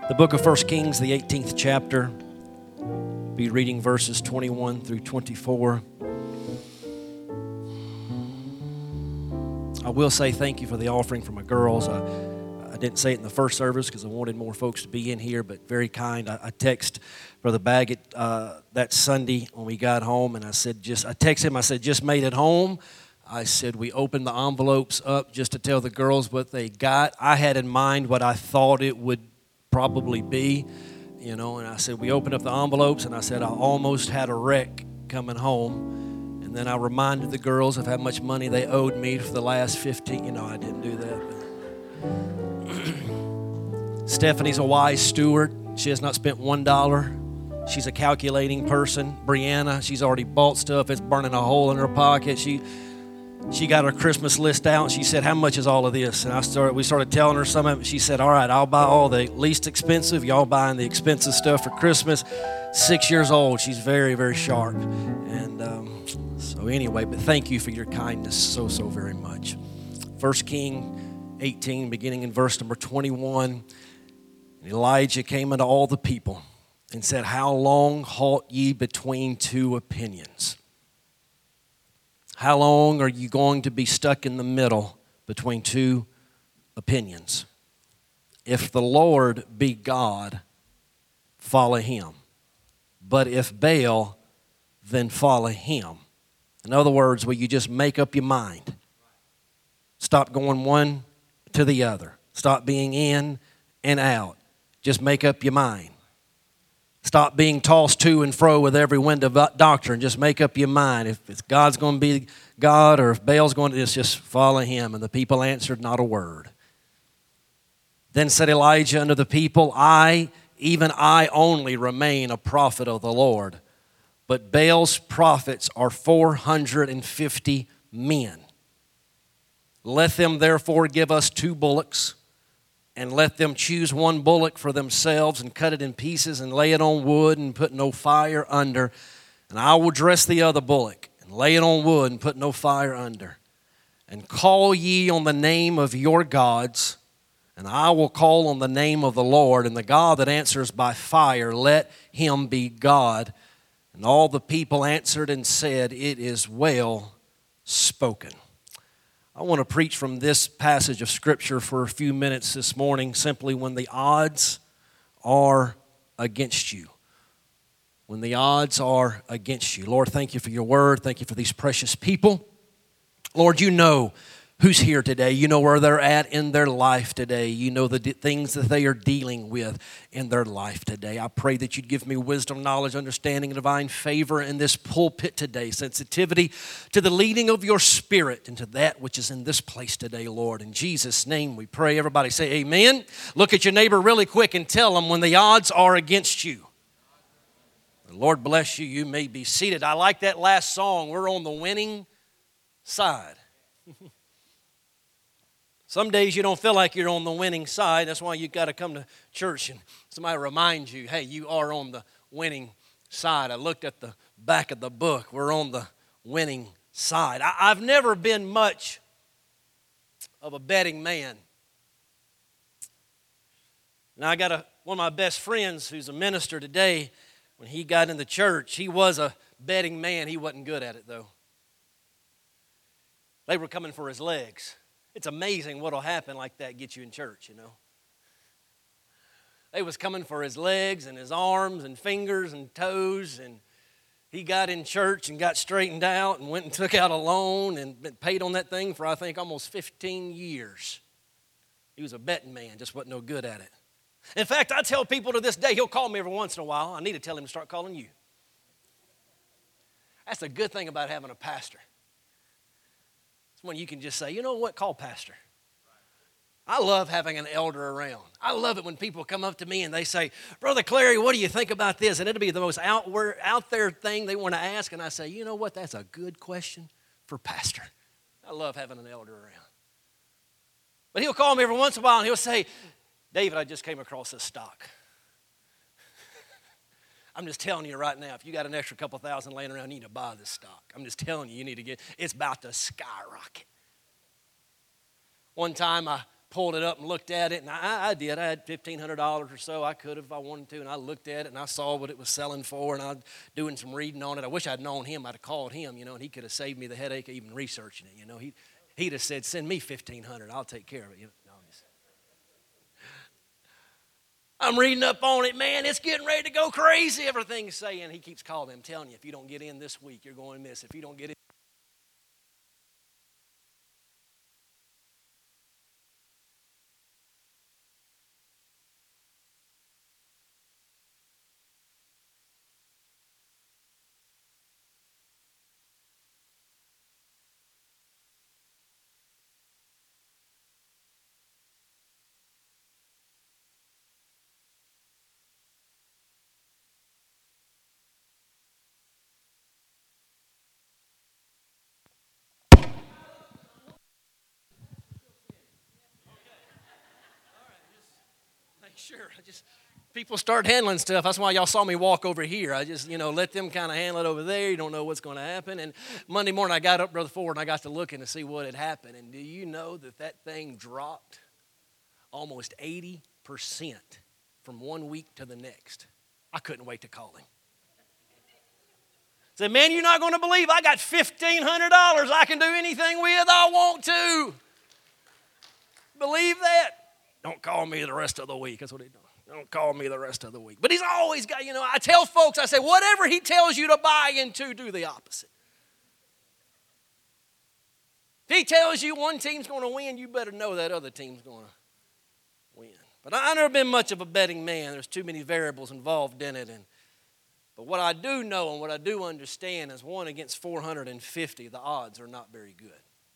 The book of 1 Kings, the 18th chapter. Be reading verses 21 through 24. I will say thank you for the offering from my girls. I didn't say it in the first service because I wanted more folks to be in here, but very kind. I text Brother Baggett that Sunday when we got home, and I texted him, I said, just made it home. I said, we opened the envelopes up just to tell the girls what they got. I had in mind what I thought it would probably be, and I said, we opened up the envelopes, and I said, I almost had a wreck coming home. And then I reminded the girls of how much money they owed me for the last 15. I didn't do that. But Stephanie's a wise steward. She has not spent $1. She's a calculating person. Brianna, she's already bought stuff. It's burning a hole in her pocket. She got her Christmas list out, and she said, how much is all of this? And we started telling her some of it. She said, all right, I'll buy all the least expensive. Y'all buying the expensive stuff for Christmas. 6 years old. She's very, very sharp. And so anyway, but thank you for your kindness so very much. 1 King 18, beginning in verse number 21. Elijah came unto all the people and said, how long halt ye between two opinions? How long are you going to be stuck in the middle between two opinions? If the Lord be God, follow him. But if Baal, then follow him. In other words, will you just make up your mind? Stop going one to the other. Stop being in and out. Just make up your mind. Stop being tossed to and fro with every wind of doctrine. Just make up your mind. If God's going to be God or if Baal's going to, just follow him. And the people answered not a word. Then said Elijah unto the people, even I only remain a prophet of the Lord. But Baal's prophets are 450 men. Let them therefore give us 2 bullocks. And let them choose 1 bullock for themselves and cut it in pieces and lay it on wood and put no fire under. And I will dress the other bullock and lay it on wood and put no fire under. And call ye on the name of your gods, and I will call on the name of the Lord. And the God that answers by fire, let him be God. And all the people answered and said, it is well spoken. I want to preach from this passage of Scripture for a few minutes this morning, simply when the odds are against you. When the odds are against you. Lord, thank you for your word. Thank you for these precious people. Lord, you know who's here today. You know where they're at in their life today. You know the things that they are dealing with in their life today. I pray that you'd give me wisdom, knowledge, understanding, and divine favor in this pulpit today. Sensitivity to the leading of your Spirit and to that which is in this place today, Lord. In Jesus' name we pray. Everybody say amen. Look at your neighbor really quick and tell them when the odds are against you. The Lord bless you. You may be seated. I like that last song. We're on the winning side. Some days you don't feel like you're on the winning side. That's why you've got to come to church and somebody reminds you, hey, you are on the winning side. I looked at the back of the book. We're on the winning side. I've never been much of a betting man. Now, I got one of my best friends who's a minister today. When he got in the church, he was a betting man. He wasn't good at it, though. They were coming for his legs. It's amazing what will happen like that get you in church, They was coming for his legs and his arms and fingers and toes, and he got in church and got straightened out and went and took out a loan and paid on that thing for, I think, almost 15 years. He was a betting man, just wasn't no good at it. In fact, I tell people to this day, he'll call me every once in a while. I need to tell him to start calling you. That's a good thing about having a pastor. It's when you can just say, you know what, call pastor. I love having an elder around. I love it when people come up to me and they say, Brother Clary, what do you think about this? And it'll be the most out there thing they want to ask. And I say, you know what, that's a good question for pastor. I love having an elder around. But he'll call me every once in a while and he'll say, David, I just came across this stock. I'm just telling you right now, if you got an extra couple thousand laying around, you need to buy this stock. I'm just telling you, you need to it's about to skyrocket. One time I pulled it up and looked at it, and I did. I had $1,500 or so. I could have if I wanted to, and I looked at it, and I saw what it was selling for, and I was doing some reading on it. I wish I'd known him. I'd have called him, and he could have saved me the headache of even researching it. He'd have said, send me $1,500. I'll take care of it. I'm reading up on it, man. It's getting ready to go crazy. Everything's saying. He keeps calling me. I'm telling you, if you don't get in this week, you're going to miss. If you don't get in. Sure. People start handling stuff. That's why y'all saw me walk over here. I just, let them kind of handle it over there. You don't know what's going to happen. And Monday morning I got up, Brother Ford, and I got to looking to see what had happened. And do you know that thing dropped almost 80% from one week to the next? I couldn't wait to call him. Said, man, you're not going to believe I got $1,500 I can do anything with I want to. Believe that? Don't call me the rest of the week. That's what he does. Don't call me the rest of the week. But he's always got, I tell folks, I say, whatever he tells you to buy into, do the opposite. If he tells you one team's going to win, you better know that other team's going to win. But I've never been much of a betting man. There's too many variables involved in it. But what I do know and what I do understand is 1 against 450, the odds are not very good.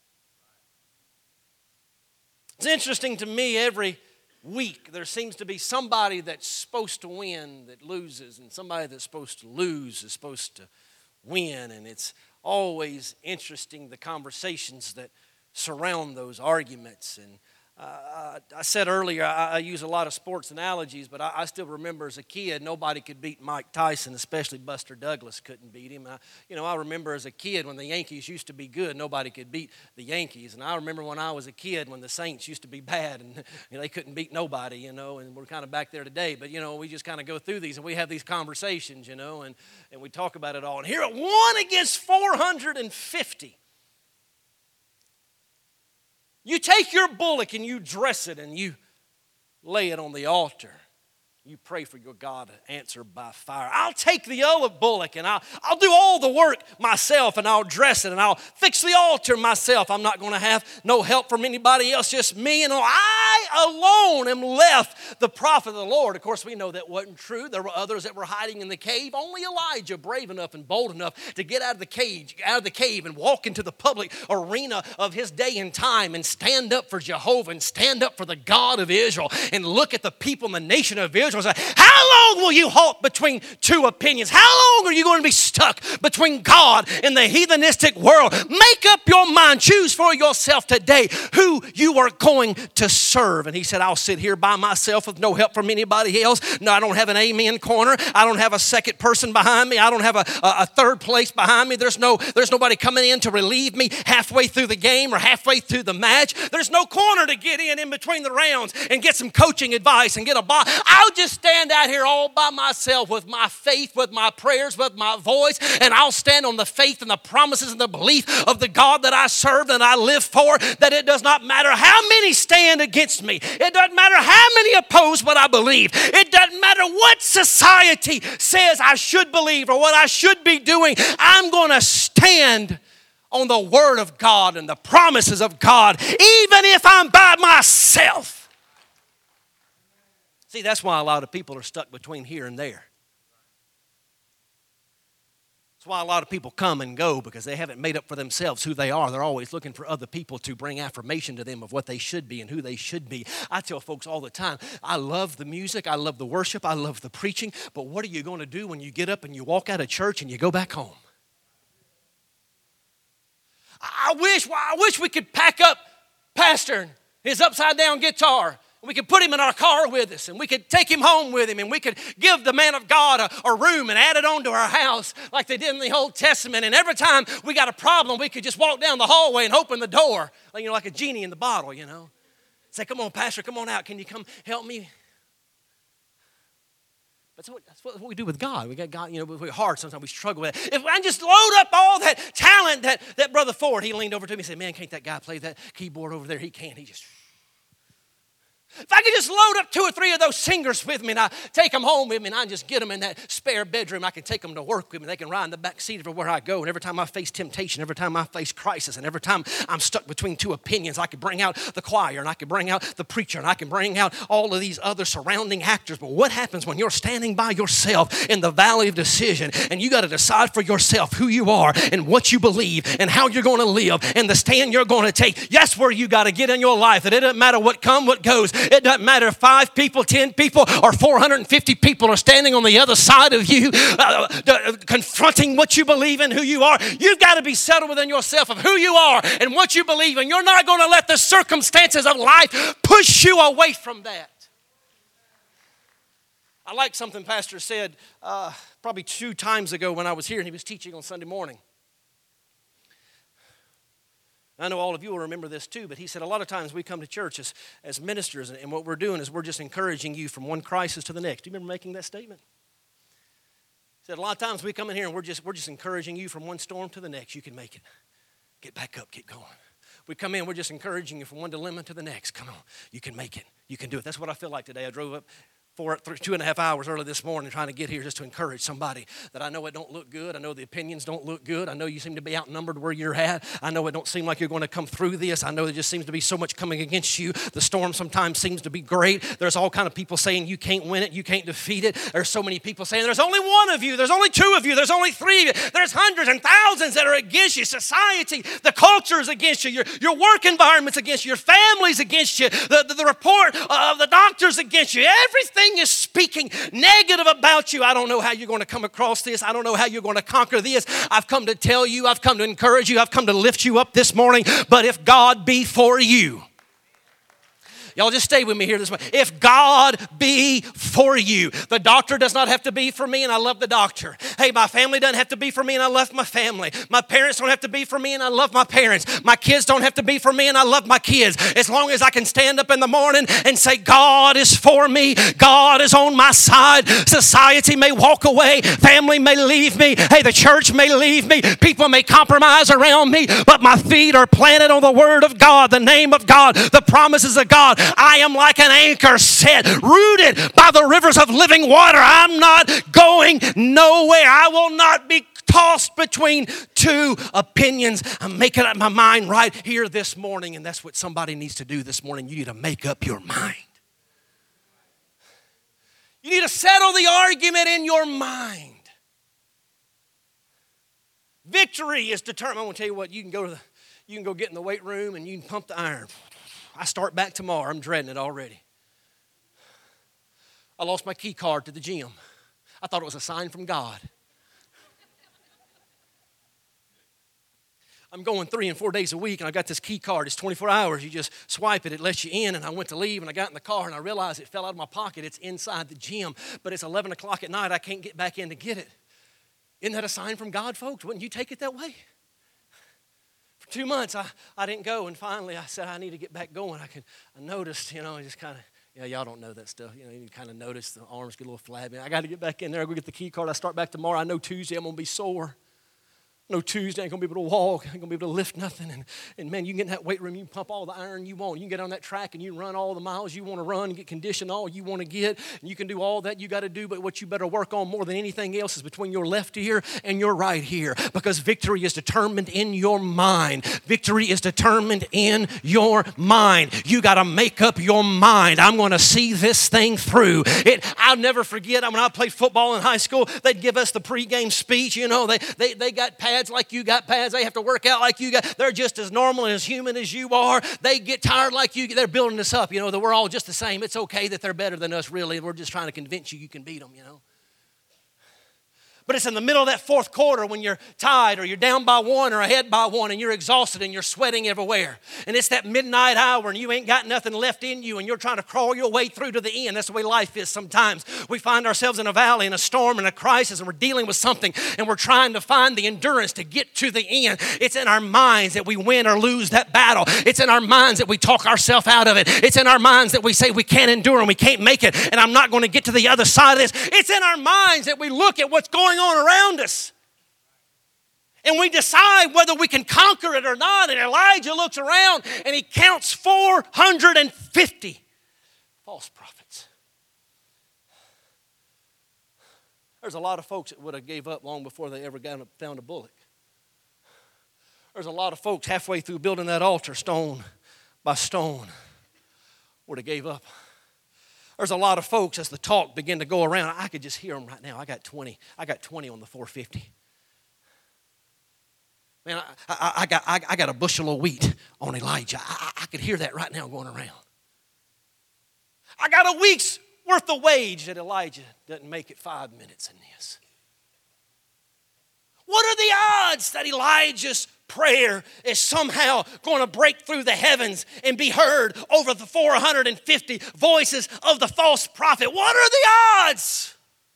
It's interesting to me, every week there seems to be somebody that's supposed to win that loses, and somebody that's supposed to lose is supposed to win. And it's always interesting, the conversations that surround those arguments. And I said earlier, I use a lot of sports analogies, but I still remember as a kid, nobody could beat Mike Tyson, especially Buster Douglas couldn't beat him. I remember as a kid when the Yankees used to be good, nobody could beat the Yankees. And I remember when I was a kid when the Saints used to be bad, and they couldn't beat nobody, and we're kind of back there today. But, we just kind of go through these, and we have these conversations, and we talk about it all. And here at 1 against 450, you take your bullock and you dress it and you lay it on the altar. You pray for your God to answer by fire. I'll take the other bullock and I'll do all the work myself, and I'll dress it and I'll fix the altar myself. I'm not going to have no help from anybody else, just me. And I alone am left the prophet of the Lord. Of course, we know that wasn't true. There were others that were hiding in the cave. Only Elijah, brave enough and bold enough to get out of the cave and walk into the public arena of his day and time and stand up for Jehovah and stand up for the God of Israel and look at the people in the nation of Israel. Say, how long will you halt between two opinions? How long are you going to be stuck between God and the heathenistic world? Make up your mind. Choose for yourself today who you are going to serve. And he said, I'll sit here by myself with no help from anybody else. No, I don't have an amen corner. I don't have a second person behind me. I don't have a third place behind me. There's nobody coming in to relieve me halfway through the game or halfway through the match. There's no corner to get in between the rounds and get some coaching advice and get a ball. I'll just stand out here all by myself with my faith, with my prayers, with my voice, and I'll stand on the faith and the promises and the belief of the God that I serve and I live for, that it does not matter how many stand against me. It doesn't matter how many oppose what I believe. It doesn't matter what society says I should believe or what I should be doing. I'm going to stand on the word of God and the promises of God, even if I'm by myself. See, that's why a lot of people are stuck between here and there. That's why a lot of people come and go, because they haven't made up for themselves who they are. They're always looking for other people to bring affirmation to them of what they should be and who they should be. I tell folks all the time, I love the music, I love the worship, I love the preaching, but what are you going to do when you get up and you walk out of church and you go back home? I wish we could pack up Pastor and his upside-down guitar. We could put him in our car with us, and we could take him home with him, and we could give the man of God a room and add it on to our house like they did in the Old Testament. And every time we got a problem, we could just walk down the hallway and open the door, like a genie in the bottle, Say, come on, Pastor, come on out. Can you come help me? But that's what we do with God. We got God, we're hard sometimes. We struggle with it. If I just load up all that talent that Brother Ford, he leaned over to me and said, man, can't that guy play that keyboard over there? He can't. He just... If I could just load up 2 or 3 of those singers with me and I take them home with me and I just get them in that spare bedroom, I can take them to work with me. They can ride in the back seat everywhere I go. And every time I face temptation, every time I face crisis, and every time I'm stuck between 2 opinions, I could bring out the choir and I could bring out the preacher and I can bring out all of these other surrounding actors. But what happens when you're standing by yourself in the valley of decision and you got to decide for yourself who you are and what you believe and how you're going to live and the stand you're going to take? That's where you got to get in your life. That it doesn't matter what comes, what goes. It doesn't matter if 5 people, 10 people, or 450 people are standing on the other side of you, confronting what you believe in, who you are. You've got to be settled within yourself of who you are and what you believe in. You're not going to let the circumstances of life push you away from that. I like something Pastor said probably 2 times ago when I was here and he was teaching on Sunday morning. I know all of you will remember this too, but he said a lot of times we come to church as ministers, and what we're doing is we're just encouraging you from one crisis to the next. Do you remember making that statement? He said a lot of times we come in here and we're just encouraging you from one storm to the next. You can make it. Get back up, keep going. We come in, we're just encouraging you from one dilemma to the next. Come on, you can make it. You can do it. That's what I feel like today. I drove up 2.5 hours early this morning trying to get here just to encourage somebody that I know it don't look good. I know the opinions don't look good. I know you seem to be outnumbered where you're at. I know it don't seem like you're going to come through this. I know there just seems to be so much coming against you. The storm sometimes seems to be great. There's all kind of people saying you can't win it, you can't defeat it. There's so many people saying there's only one of you, there's only 2 of you, there's only 3 of you. There's hundreds and thousands that are against you. Society, the culture is against you. Your work environment's against you. Your family's against you. The report of the doctor's against you. Everything is speaking negative about you. I don't know how you're going to come across this. I don't know how you're going to conquer this. I've come to tell you, I've come to encourage you, I've come to lift you up this morning. But if God be for you, y'all just stay with me here this morning. If God be for you, the doctor does not have to be for me, and I love the doctor. Hey, my family doesn't have to be for me, and I love my family. My parents don't have to be for me, and I love my parents. My kids don't have to be for me, and I love my kids. As long as I can stand up in the morning and say, God is for me. God is on my side. Society may walk away. Family may leave me. Hey, the church may leave me. People may compromise around me, but my feet are planted on the word of God, the name of God, the promises of God. I am like an anchor set, rooted by the rivers of living water. I'm not going nowhere. I will not be tossed between 2 opinions. I'm making up my mind right here this morning, and that's what somebody needs to do this morning. You need to make up your mind. You need to settle the argument in your mind. Victory is determined. I want to tell you what, you can go get in the weight room and you can pump the iron. I start back tomorrow. I'm dreading it already. I lost my key card to the gym. I thought it was a sign from God. I'm going 3 and 4 days a week, and I got this key card. It's 24 hours. You just swipe it. It lets you in, and I went to leave, and I got in the car, and I realized it fell out of my pocket. It's inside the gym, but it's 11 o'clock at night. I can't get back in to get it. Isn't that a sign from God, folks? Wouldn't you take it that way? 2 months, I didn't go, and finally I said I need to get back going. I noticed, just kind of, y'all don't know that stuff. You kind of notice the arms get a little flabby. I got to get back in there. I go get the key card. I start back tomorrow. I know Tuesday I'm going to be sore. No, Tuesday, I ain't going to be able to walk. I ain't going to be able to lift nothing. And man, you can get in that weight room. You can pump all the iron you want. You can get on that track and you can run all the miles you want to run and get conditioned all you want to get. And you can do all that you got to do. But what you better work on more than anything else is between your left ear and your right ear. Because victory is determined in your mind. Victory is determined in your mind. You got to make up your mind. I'm going to see this thing through. I'll never forget when I played football in high school, they'd give us the pregame speech. They got pads like you got pads. They have to work out like you got. They're just as normal and as human as you are. They get tired like you. They're building us up, that we're all just the same. It's okay that they're better than us, really. We're just trying to convince you can beat them, But it's in the middle of that fourth quarter when you're tired or you're down by one or ahead by one and you're exhausted and you're sweating everywhere. And it's that midnight hour and you ain't got nothing left in you and you're trying to crawl your way through to the end. That's the way life is sometimes. We find ourselves in a valley, in a storm, in a crisis, and we're dealing with something and we're trying to find the endurance to get to the end. It's in our minds that we win or lose that battle. It's in our minds that we talk ourselves out of it. It's in our minds that we say we can't endure and we can't make it and I'm not going to get to the other side of this. It's in our minds that we look at what's going on around us. And we decide whether we can conquer it or not. And Elijah looks around and he counts 450 false prophets. There's a lot of folks that would have gave up long before they ever found a bullock. There's a lot of folks halfway through building that altar, stone by stone, would have gave up. There's a lot of folks as the talk began to go around. I could just hear them right now. I got 20 on the 450. Man, I got a bushel of wheat on Elijah. I could hear that right now going around. I got a week's worth of wage that Elijah doesn't make it 5 minutes in this. What are the odds that Elijah's prayer is somehow going to break through the heavens and be heard over the 450 voices of the false prophet? What are the odds?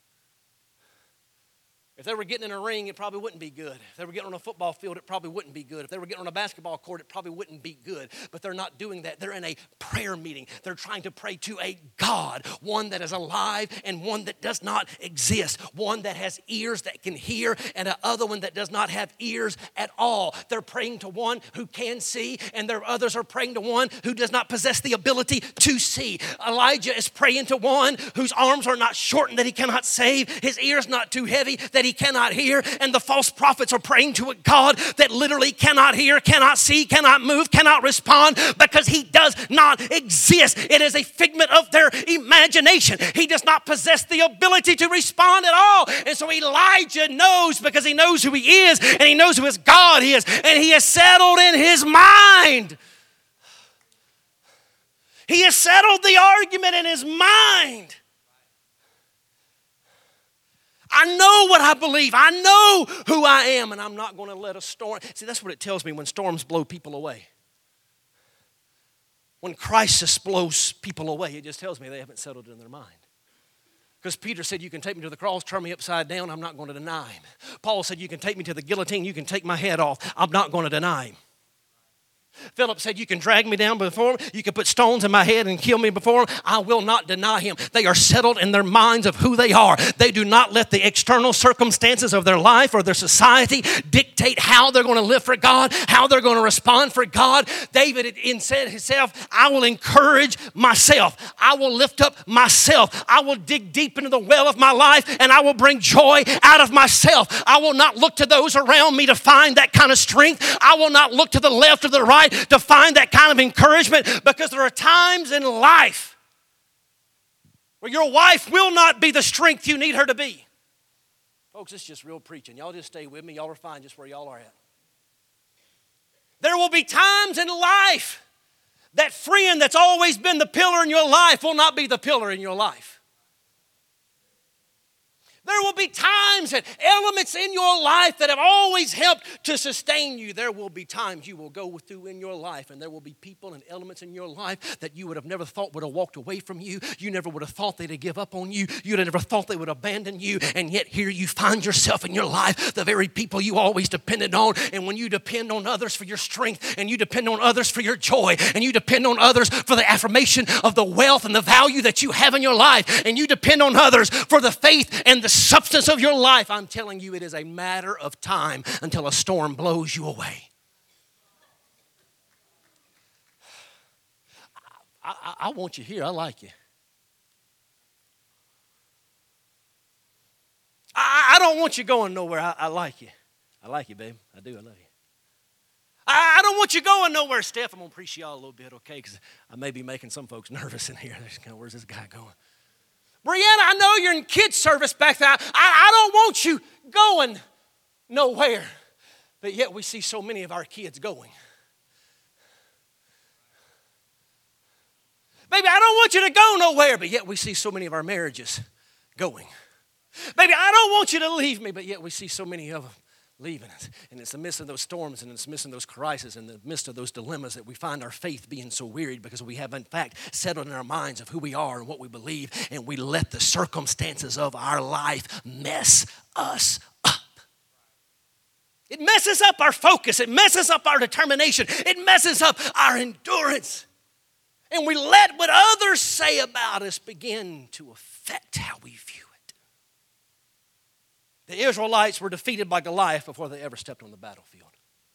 If they were getting in a ring, it probably wouldn't be good. If they were getting on a football field, it probably wouldn't be good. If they were getting on a basketball court, it probably wouldn't be good. But they're not doing that. They're in a prayer meeting. They're trying to pray to a God, one that is alive and one that does not exist, one that has ears that can hear and another one that does not have ears at all. They're praying to one who can see, and their others are praying to one who does not possess the ability to see. Elijah is praying to one whose arms are not shortened that he cannot save, his ears not too heavy that he cannot hear, and the false prophets are praying to a God that literally cannot hear, cannot see, cannot move, cannot respond because he does not exist. It is a figment of their imagination. He does not possess the ability to respond at all. And so Elijah knows, because he knows who he is and he knows who his God is, and he has settled in his mind. He has settled the argument in his mind. I know what I believe. I know who I am, and I'm not going to let a storm. See, that's what it tells me when storms blow people away. When crisis blows people away, it just tells me they haven't settled it in their mind. Because Peter said, you can take me to the cross, turn me upside down, I'm not going to deny him. Paul said, you can take me to the guillotine, you can take my head off, I'm not going to deny him. Philip said, you can drag me down before him, you can put stones in my head and kill me before him, I will not deny him. They are settled in their minds of who they are. They do not let the external circumstances of their life or their society dictate how they're going to live for God, how they're going to respond for God. David said himself, I will encourage myself. I will lift up myself. I will dig deep into the well of my life and I will bring joy out of myself. I will not look to those around me to find that kind of strength. I will not look to the left or the right to find that kind of encouragement, because there are times in life where your wife will not be the strength you need her to be. Folks, it's just real preaching. Y'all just stay with me. Y'all are fine just where y'all are at. There will be times in life that friend that's always been the pillar in your life will not be the pillar in your life. There will be times and elements in your life that have always helped to sustain you. There will be times you will go through in your life, and there will be people and elements in your life that you would have never thought would have walked away from you. You never would have thought they'd have give up on you. You'd have never thought they would abandon you, and yet here you find yourself in your life, the very people you always depended on. And when you depend on others for your strength, and you depend on others for your joy, and you depend on others for the affirmation of the wealth and the value that you have in your life, and you depend on others for the faith and the substance of your life, I'm telling you, it is a matter of time until a storm blows you away. I want you here. I like you. I don't want you going nowhere. I like you. I like you, babe. I do. I love you. I don't want you going nowhere, Steph. I'm going to preach y'all a little bit, okay? Because I may be making some folks nervous in here. They're just kind of, where's this guy going? Brianna, I know you're in kids' service back there. I don't want you going nowhere. But yet we see so many of our kids going. Baby, I don't want you to go nowhere. But yet we see so many of our marriages going. Baby, I don't want you to leave me. But yet we see so many of them leaving us. And it's the midst of those storms and it's the midst of those crises and the midst of those dilemmas that we find our faith being so wearied because we have in fact settled in our minds of who we are and what we believe, and we let the circumstances of our life mess us up. It messes up our focus. It messes up our determination. It messes up our endurance. And we let what others say about us begin to affect how we view it. The Israelites were defeated by Goliath before they ever stepped on the battlefield.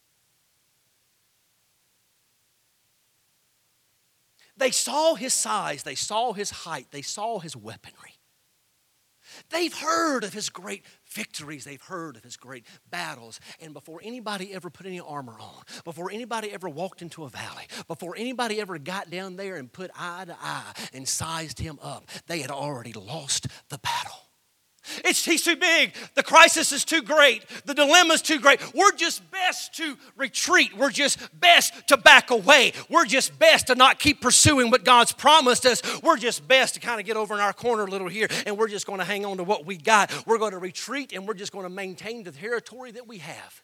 They saw his size. They saw his height. They saw his weaponry. They've heard of his great victories. They've heard of his great battles. And before anybody ever put any armor on, before anybody ever walked into a valley, before anybody ever got down there and put eye to eye and sized him up, they had already lost the battle. He's too big. The crisis is too great. The dilemma is too great. We're just best to retreat. We're just best to back away. We're just best to not keep pursuing what God's promised us. We're just best to kind of get over in our corner a little here, and we're just going to hang on to what we got. We're going to retreat, and we're just going to maintain the territory that we have.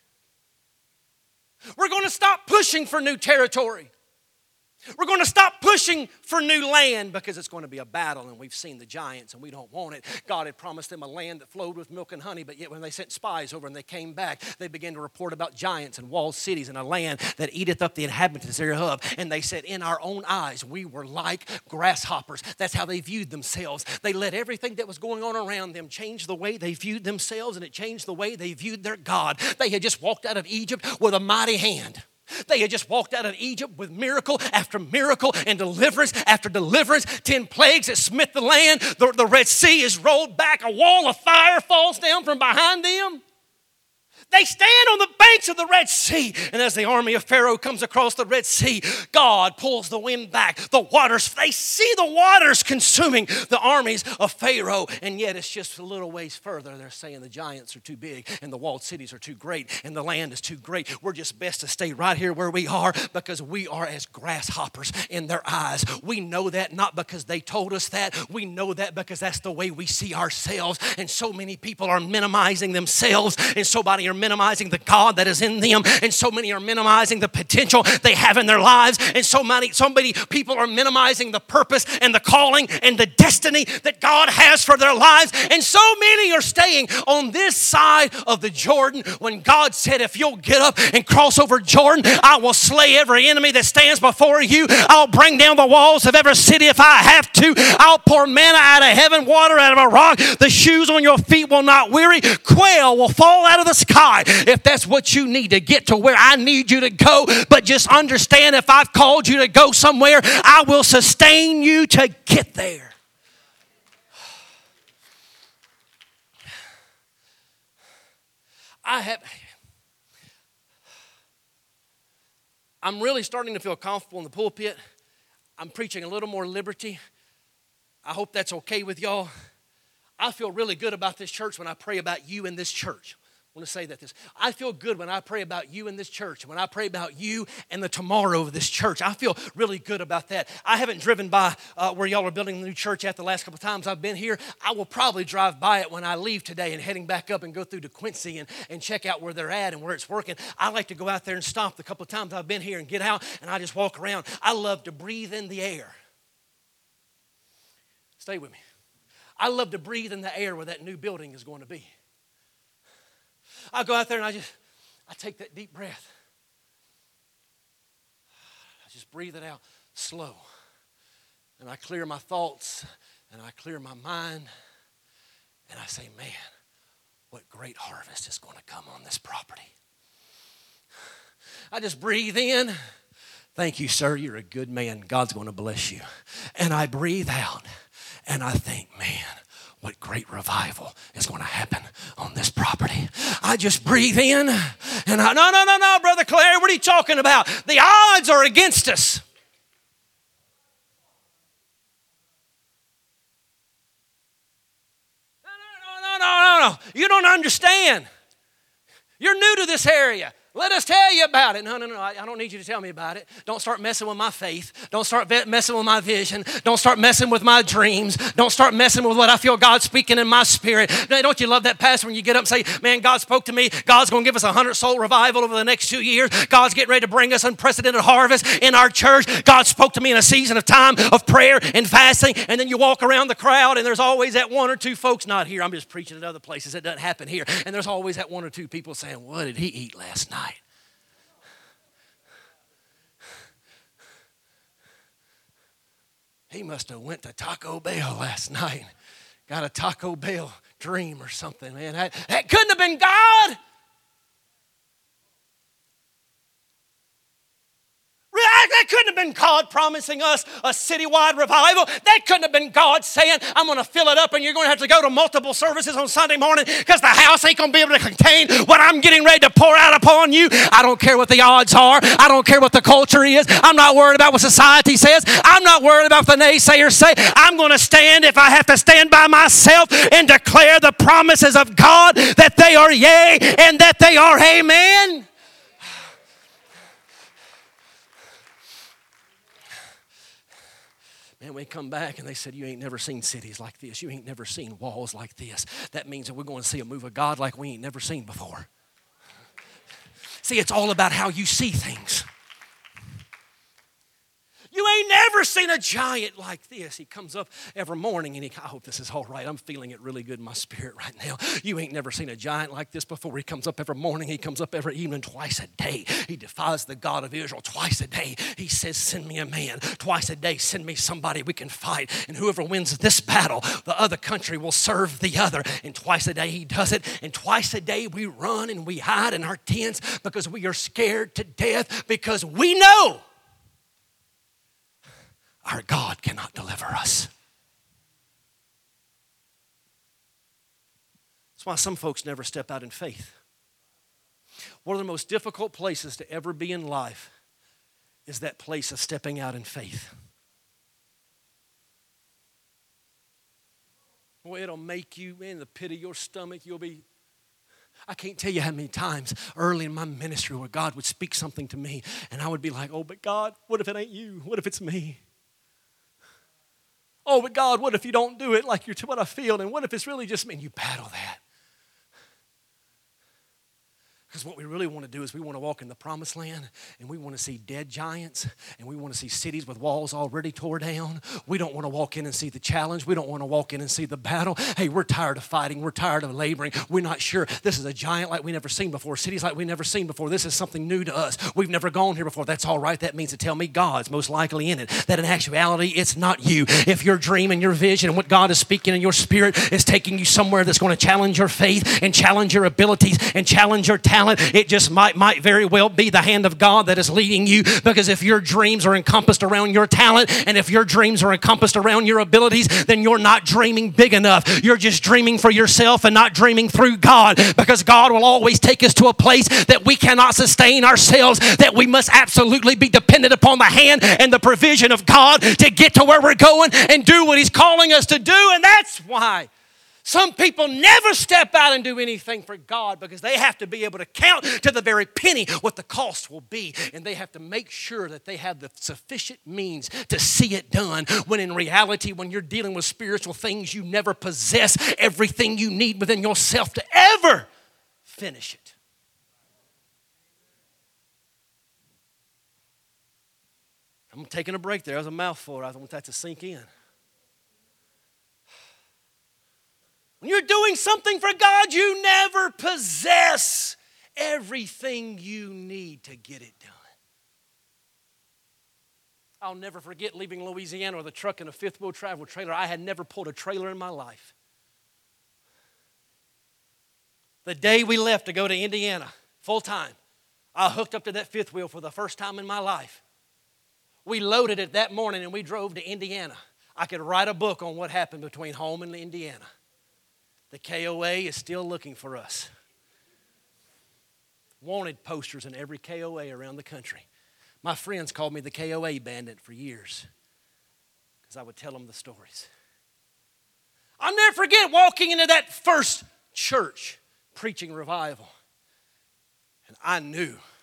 We're going to stop pushing for new territory. We're going to stop pushing for new land because it's going to be a battle, and we've seen the giants and we don't want it. God had promised them a land that flowed with milk and honey, but yet when they sent spies over and they came back, they began to report about giants and walled cities and a land that eateth up the inhabitants thereof. And they said, in our own eyes, we were like grasshoppers. That's how they viewed themselves. They let everything that was going on around them change the way they viewed themselves, and it changed the way they viewed their God. They had just walked out of Egypt with a mighty hand. They had just walked out of Egypt with miracle after miracle and deliverance after deliverance. 10 plagues that smit the land. The Red Sea is rolled back. A wall of fire falls down from behind them. They stand on the banks of the Red Sea. And as the army of Pharaoh comes across the Red Sea, God pulls the wind back. The waters, they see the waters consuming the armies of Pharaoh. And yet it's just a little ways further. They're saying the giants are too big and the walled cities are too great and the land is too great. We're just best to stay right here where we are because we are as grasshoppers in their eyes. We know that not because they told us that. We know that because that's the way we see ourselves. And so many people are minimizing themselves, and so many are minimizing the God that is in them, and so many are minimizing the potential they have in their lives, and so many people are minimizing the purpose and the calling and the destiny that God has for their lives, and so many are staying on this side of the Jordan when God said, if you'll get up and cross over Jordan, I will slay every enemy that stands before you. I'll bring down the walls of every city if I have to. I'll pour manna out of heaven, water out of a rock. The shoes on your feet will not weary. Quail will fall out of the sky. If that's what you need to get to where I need you to go, but just understand, if I've called you to go somewhere, I will sustain you to get there. I'm really starting to feel comfortable in the pulpit. I'm preaching a little more liberty. I hope that's okay with y'all. I feel really good about this church when I pray about you in this church. I want to say that I feel good when I pray about you in this church, when I pray about you and the tomorrow of this church. I feel really good about that. I haven't driven by where y'all are building the new church at the last couple of times I've been here. I will probably drive by it when I leave today and heading back up and go through to Quincy and check out where they're at and where it's working. I like to go out there and stop the couple of times I've been here and get out, and I just walk around. I love to breathe in the air. Stay with me. I love to breathe in the air where that new building is going to be. I go out there and I take that deep breath. I just breathe it out slow. And I clear my thoughts and I clear my mind. And I say, man, what great harvest is going to come on this property. I just breathe in. Thank you, sir. You're a good man. God's going to bless you. And I breathe out and I think, man, what great revival is going to happen on this property. I just breathe in and no, Brother Clary, what are you talking about? The odds are against us. No. You don't understand. You're new to this area. Let us tell you about it. No, I don't need you to tell me about it. Don't start messing with my faith. Don't start messing with my vision. Don't start messing with my dreams. Don't start messing with what I feel God speaking in my spirit. Don't you love that pastor when you get up and say, man, God spoke to me. God's going to give us 100-soul revival over the next 2 years. God's getting ready to bring us unprecedented harvest in our church. God spoke to me in a season of time of prayer and fasting. And then you walk around the crowd and there's always that one or two folks, not here. I'm just preaching at other places. It doesn't happen here. And there's always that one or two people saying, what did he eat last night? He must have went to Taco Bell last night. Got a Taco Bell dream or something, man. That couldn't have been God. That couldn't have been God promising us a citywide revival. That couldn't have been God saying, I'm going to fill it up and you're going to have to go to multiple services on Sunday morning because the house ain't going to be able to contain what I'm getting ready to pour out upon you. I don't care what the odds are. I don't care what the culture is. I'm not worried about what society says. I'm not worried about what the naysayers say. I'm going to stand if I have to stand by myself and declare the promises of God that they are yea and that they are amen. Man, we come back and they said, you ain't never seen cities like this. You ain't never seen walls like this. That means that we're going to see a move of God like we ain't never seen before. See, it's all about how you see things. You ain't never seen a giant like this. He comes up every morning and I hope this is all right. I'm feeling it really good in my spirit right now. You ain't never seen a giant like this before. He comes up every morning. He comes up every evening, twice a day. He defies the God of Israel twice a day. He says, send me a man. Twice a day, send me somebody we can fight. And whoever wins this battle, the other country will serve the other. And twice a day he does it. And twice a day we run and we hide in our tents because we are scared to death because we know our God cannot deliver us. That's why some folks never step out in faith. One of the most difficult places to ever be in life is that place of stepping out in faith. Boy, it'll make you, in the pit of your stomach, I can't tell you how many times early in my ministry where God would speak something to me and I would be like, oh, but God, what if it ain't you? What if it's me? Oh, but God, what if you don't do it like you're to what I feel? And what if it's really just me? And you battle that. Because what we really want to do is we want to walk in the promised land and we want to see dead giants and we want to see cities with walls already tore down. We don't want to walk in and see the challenge. We don't want to walk in and see the battle. Hey, we're tired of fighting. We're tired of laboring. We're not sure. This is a giant like we never seen before. Cities like we never seen before. This is something new to us. We've never gone here before. That's all right. That means to tell me God's most likely in it. That in actuality, it's not you. If your dream and your vision and what God is speaking in your spirit is taking you somewhere that's going to challenge your faith and challenge your abilities and challenge your talent, it just might very well be the hand of God that is leading you, because if your dreams are encompassed around your talent and if your dreams are encompassed around your abilities, then you're not dreaming big enough. You're just dreaming for yourself and not dreaming through God, because God will always take us to a place that we cannot sustain ourselves, that we must absolutely be dependent upon the hand and the provision of God to get to where we're going and do what He's calling us to do. And that's why some people never step out and do anything for God, because they have to be able to count to the very penny what the cost will be. And they have to make sure that they have the sufficient means to see it done. When in reality, when you're dealing with spiritual things, you never possess everything you need within yourself to ever finish it. I'm taking a break there. That was a mouthful. I want that to sink in. When you're doing something for God, you never possess everything you need to get it done. I'll never forget leaving Louisiana with a truck and a fifth-wheel travel trailer. I had never pulled a trailer in my life. The day we left to go to Indiana, full time, I hooked up to that fifth wheel for the first time in my life. We loaded it that morning and we drove to Indiana. I could write a book on what happened between home and Indiana. The KOA is still looking for us. Wanted posters in every KOA around the country. My friends called me the KOA bandit for years because I would tell them the stories. I'll never forget walking into that first church preaching revival. And I knew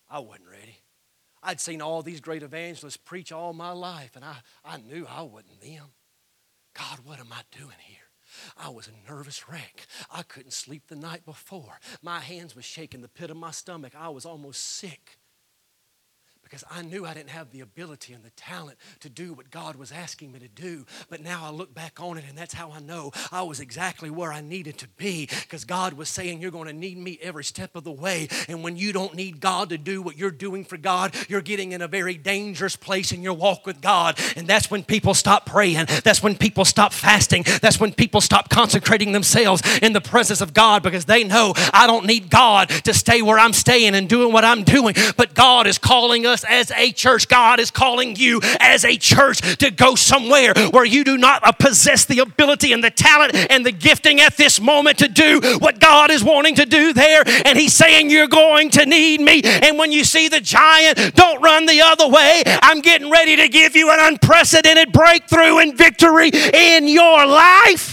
I wasn't ready. I'd seen all these great evangelists preach all my life, and I knew I wasn't them. God, what am I doing here? I was a nervous wreck. I couldn't sleep the night before. My hands were shaking the pit of my stomach. I was almost sick because I knew I didn't have the ability and the talent to do what God was asking me to do. But now I look back on it, and that's how I know I was exactly where I needed to be, because God was saying, you're going to need me every step of the way. And when you don't need God to do what you're doing for God, you're getting in a very dangerous place in your walk with God. And that's when people stop praying. That's when people stop fasting. That's when people stop consecrating themselves in the presence of God, because they know I don't need God to stay where I'm staying and doing what I'm doing. But God is calling us as a church. God is calling you as a church to go somewhere where you do not possess the ability and the talent and the gifting at this moment to do what God is wanting to do there. And He's saying, you're going to need me. And when you see the giant, don't run the other way. I'm getting ready to give you an unprecedented breakthrough and victory in your life.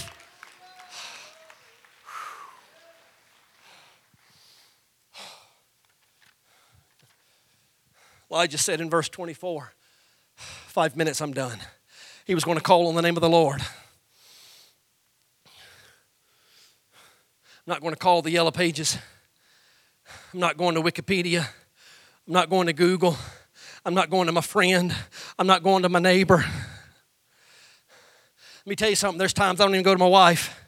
Elijah said in verse 24, 5 minutes, I'm done. He was going to call on the name of the Lord. I'm not going to call the yellow pages. I'm not going to Wikipedia. I'm not going to Google. I'm not going to my friend. I'm not going to my neighbor. Let me tell you something. There's times I don't even go to my wife.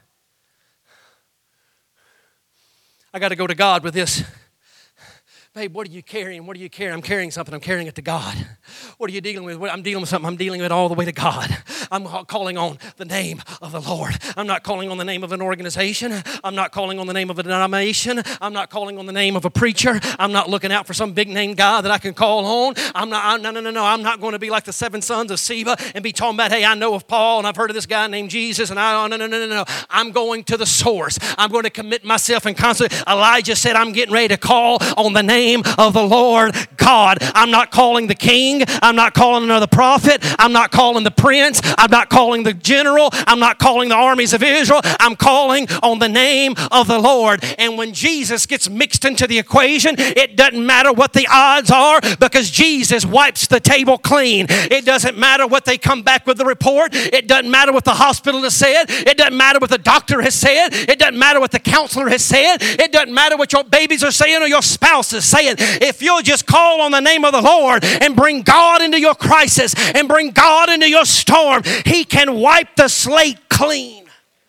I got to go to God with this. Babe, what are you carrying? What are you carrying? I'm carrying something. I'm carrying it to God. What are you dealing with? I'm dealing with something. I'm dealing with it all the way to God. I'm calling on the name of the Lord. I'm not calling on the name of an organization. I'm not calling on the name of a denomination. I'm not calling on the name of a preacher. I'm not looking out for some big name guy that I can call on. No. I'm not going to be like the 7 sons of Sceva and be talking about, hey, I know of Paul and I've heard of this guy named Jesus. And no. I'm going to the source. I'm going to commit myself and constantly. Elijah said, I'm getting ready to call on the name of the Lord God. I'm not calling the king. I'm not calling another prophet. I'm not calling the prince. I'm not calling the general. I'm not calling the armies of Israel. I'm calling on the name of the Lord. And when Jesus gets mixed into the equation, it doesn't matter what the odds are, because Jesus wipes the table clean. It doesn't matter what they come back with the report. It doesn't matter what the hospital has said. It doesn't matter what the doctor has said. It doesn't matter what the counselor has said. It doesn't matter what your babies are saying or your spouse is saying. If you'll just call on the name of the Lord and bring God into your crisis and bring God into your storm, He can wipe the slate clean.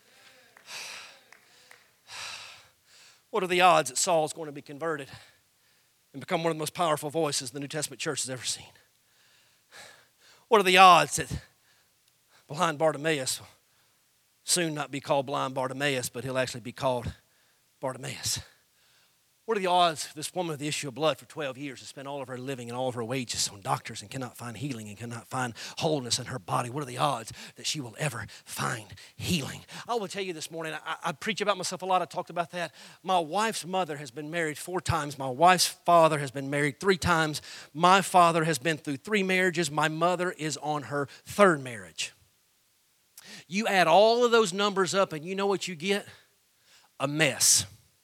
What are the odds that Saul's going to be converted and become one of the most powerful voices the New Testament church has ever seen? What are the odds that blind Bartimaeus will soon not be called blind Bartimaeus, but he'll actually be called Bartimaeus? What are the odds this woman with the issue of blood for 12 years has spent all of her living and all of her wages on doctors and cannot find healing and cannot find wholeness in her body? What are the odds that she will ever find healing? I will tell you this morning, I preach about myself a lot. I talked about that. My wife's mother has been married 4 times. My wife's father has been married 3 times. My father has been through 3 marriages. My mother is on her 3rd marriage. You add all of those numbers up and you know what you get? A mess.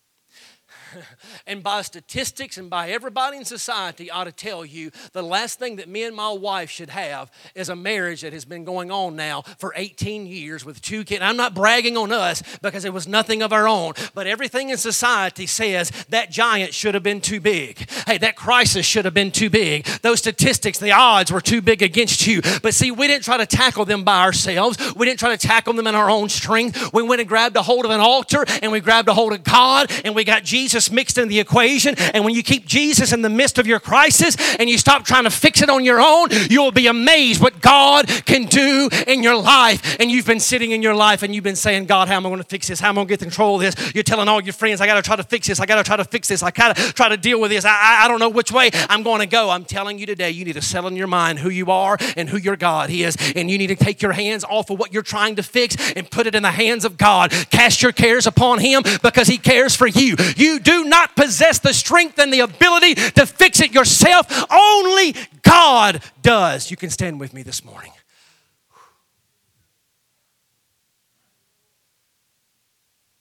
And by statistics and by everybody in society ought to tell you the last thing that me and my wife should have is a marriage that has been going on now for 18 years with 2 kids. I'm not bragging on us because it was nothing of our own, but everything in society says that giant should have been too big. Hey, that crisis should have been too big. Those statistics, the odds were too big against you. But see, we didn't try to tackle them by ourselves. We didn't try to tackle them in our own strength. We went and grabbed a hold of an altar and we grabbed a hold of God and we got Jesus mixed in the equation. And when you keep Jesus in the midst of your crisis and you stop trying to fix it on your own, you'll be amazed what God can do in your life. And you've been sitting in your life and you've been saying, God, how am I going to fix this? How am I going to get control of this? You're telling all your friends, I got to try to fix this. I got to try to fix this. I got to try to deal with this. I don't know which way I'm going to go. I'm telling you today, you need to settle in your mind who you are and who your God is. And you need to take your hands off of what you're trying to fix and put it in the hands of God. Cast your cares upon Him because He cares for you. You do not possess the strength and the ability to fix it yourself. Only God does. You can stand with me this morning.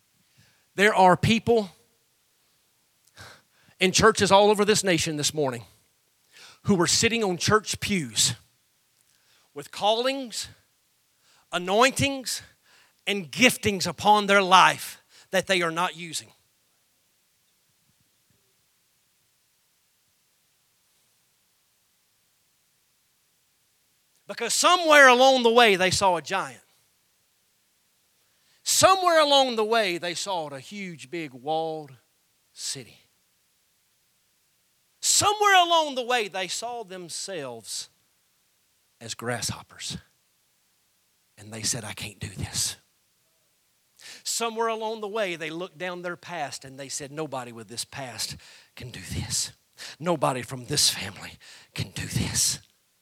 There are people in churches all over this nation this morning who were sitting on church pews with callings, anointings, and giftings upon their life that they are not using. Because somewhere along the way they saw a giant. Somewhere along the way they saw a huge, big, walled city. Somewhere along the way they saw themselves as grasshoppers. And they said, I can't do this. Somewhere along the way they looked down their past and they said, nobody with this past can do this. Nobody from this family can do this.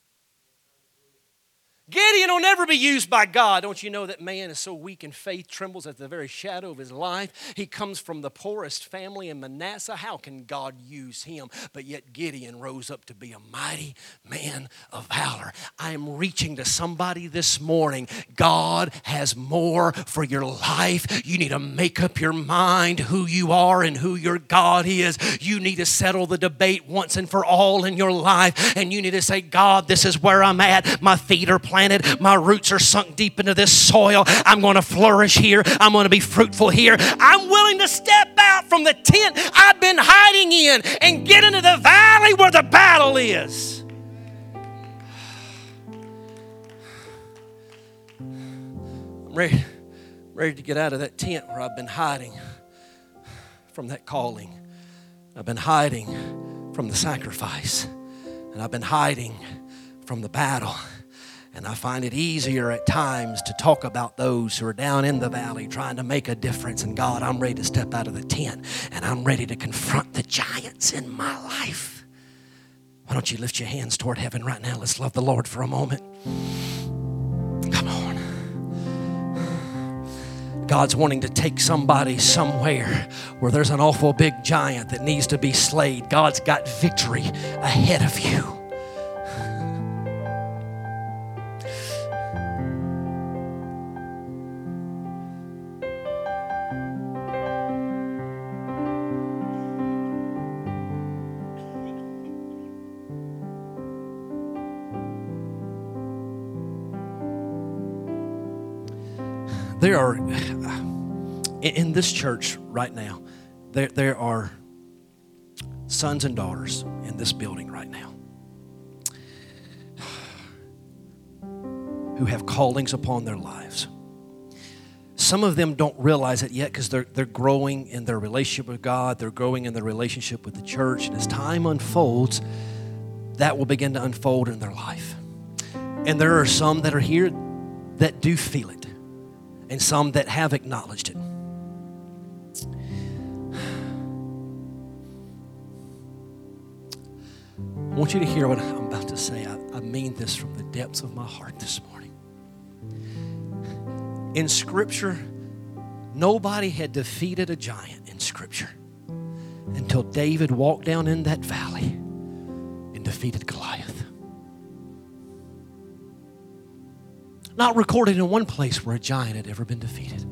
Gideon will never be used by God. Don't you know that man is so weak in faith, trembles at the very shadow of his life? He comes from the poorest family in Manasseh. How can God use him? But yet Gideon rose up to be a mighty man of valor. I am reaching to somebody this morning. God has more for your life. You need to make up your mind who you are and who your God is. You need to settle the debate once and for all in your life. And you need to say, God, this is where I'm at. My feet are planted. My roots are sunk deep into this soil. I'm going to flourish here. I'm going to be fruitful here. I'm willing to step out from the tent I've been hiding in and get into the valley where the battle is. I'm ready to get out of that tent where I've been hiding from that calling. I've been hiding from the sacrifice. And I've been hiding from the battle. And I find it easier at times to talk about those who are down in the valley trying to make a difference. And God, I'm ready to step out of the tent and I'm ready to confront the giants in my life. Why don't you lift your hands toward heaven right now? Let's love the Lord for a moment. Come on. God's wanting to take somebody somewhere where there's an awful big giant that needs to be slayed. God's got victory ahead of you. There are, in this church right now, there are sons and daughters in this building right now who have callings upon their lives. Some of them don't realize it yet because they're growing in their relationship with God. They're growing in their relationship with the church. And as time unfolds, that will begin to unfold in their life. And there are some that are here that do feel it. And some that have acknowledged it. I want you to hear what I'm about to say. I mean this from the depths of my heart this morning. In Scripture, nobody had defeated a giant in Scripture until David walked down in that valley and defeated Goliath. Not recorded in one place where a giant had ever been defeated.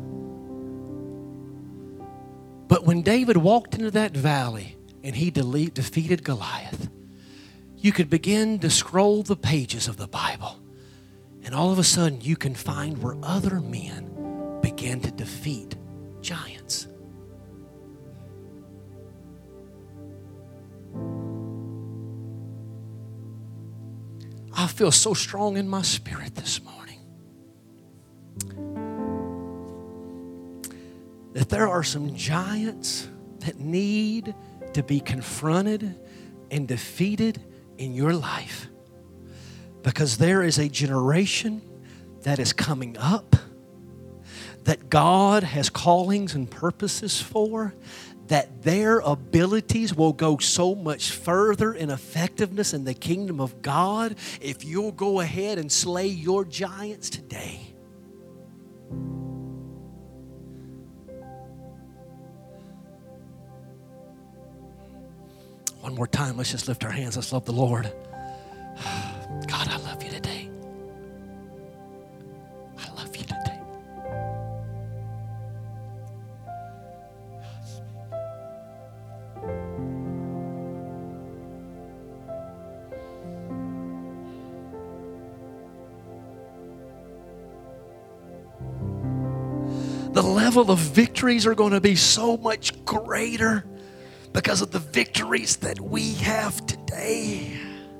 But when David walked into that valley and he defeated Goliath, you could begin to scroll the pages of the Bible, and all of a sudden you can find where other men began to defeat giants. I feel so strong in my spirit this morning that there are some giants that need to be confronted and defeated in your life, because there is a generation that is coming up that God has callings and purposes for, that their abilities will go so much further in effectiveness in the kingdom of God if you'll go ahead and slay your giants today. One more time, let's just lift our hands. Let's love the Lord. God, I love you today. I love you today. The level of victories are going to be so much greater because of the victories that we have today.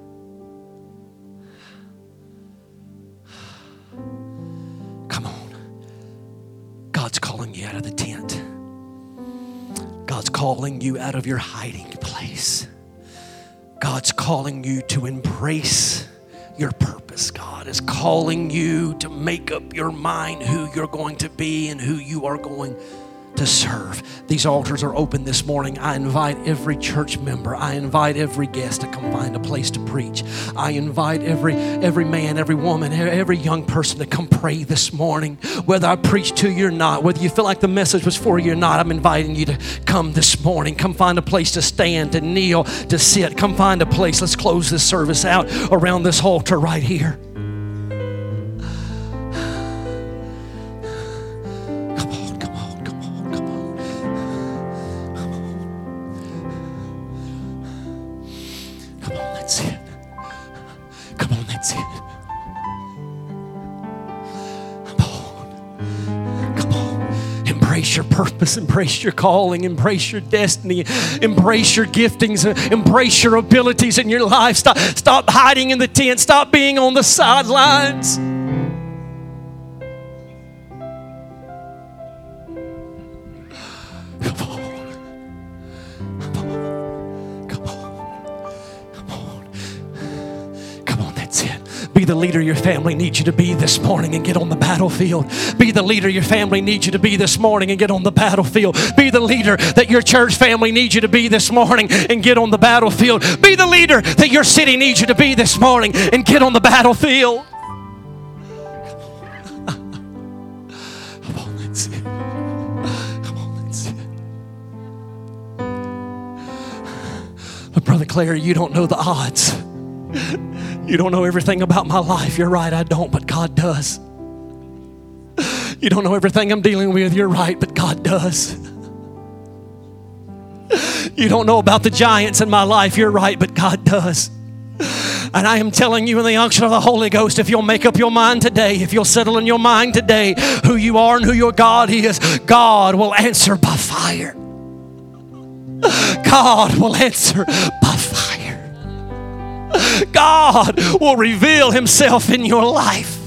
Come on. God's calling you out of the tent. God's calling you out of your hiding place. God's calling you to embrace your purpose. God is calling you to make up your mind who you're going to be and who you are going to serve. These altars are open this morning. I invite every church member, I invite every guest to come find a place to preach. I invite every man, every woman, every young person to come pray this morning. Whether I preach to you or not, whether you feel like the message was for you or not, I'm inviting you to come this morning. Come find a place to stand, to kneel, to sit. Come find a place. Let's close this service out around this altar right here. Embrace your purpose, embrace your calling, embrace your destiny, embrace your giftings, embrace your abilities in your life. Stop hiding in the tent, stop being on the sidelines. Be the leader your family needs you to be this morning and get on the battlefield. Be the leader your family needs you to be this morning and get on the battlefield. Be the leader that your church family needs you to be this morning and get on the battlefield. Be the leader that your city needs you to be this morning and get on the battlefield. Come on, that's it. Come on, that's it. But Brother Claire, you don't know the odds. You don't know everything about my life. You're right, I don't, but God does. You don't know everything I'm dealing with. You're right, but God does. You don't know about the giants in my life. You're right, but God does. And I am telling you in the unction of the Holy Ghost, if you'll make up your mind today, if you'll settle in your mind today who you are and who your God is, God will answer by fire. God will answer by fire. God will reveal himself in your life.